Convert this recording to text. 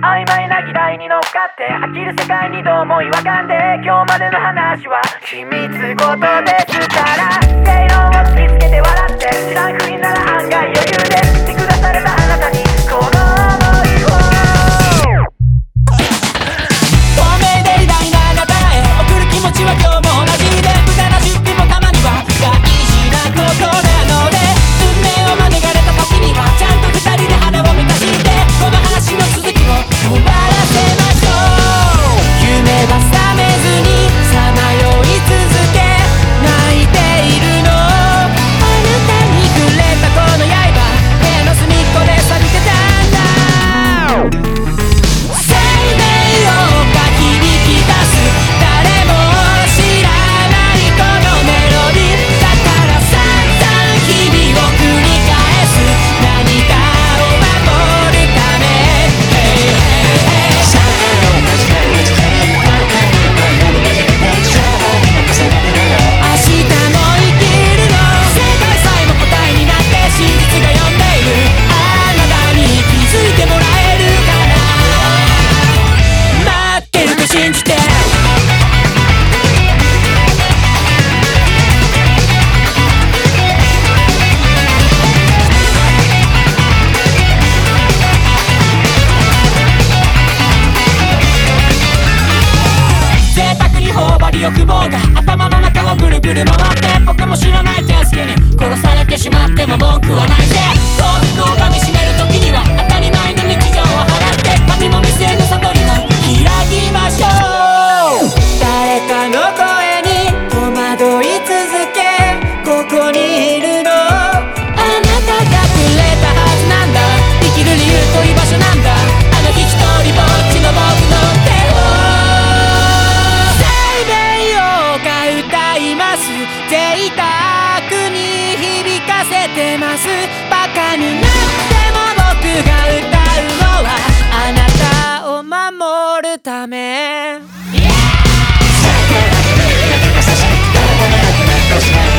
曖昧な議題に乗っかって飽きる世界にどうも違和感で、今日までの話は秘密事ですから正論を突きつけて笑って知らんふりなら案外余裕で見下されたあなたにこの想いを透明で偉大なあなたへ送る気持ちは今日も同じで、無駄な出費もたまには大事なことなので、運命を免れた時にはちゃんと二人で腹を満たしてこの話の続きを終わらせましょう。夢は覚めずにさまよい続け泣いているの、あなたに触れたこの刃部屋の隅っこで錆びてたんだ。生命をか響き出す誰も知らないこのメロディーだから散々日々を繰り返す何かを守るため、明日も生きるの、正解さえも答えになって真実が呼んでいるあなたに気づいてもらえるかな、待ってると信じて贅沢に頬張り欲望が頭の中をぐるぐる回って、僕も知らない手つけに殺されてしまっても文句はないぜ。幸福をかみしめる時には当たり前の日常を払って神も見せぬ悟りを開きましょう。誰かの声に戸惑い続けここにいるの、あなたがくれたはずなんだ、生きる理由と居場所なんだ、あの日一人ぼっちの僕の手を歌います、贅沢に響かせてます、バカになっても僕が歌うのはあなたを守るため、yeah!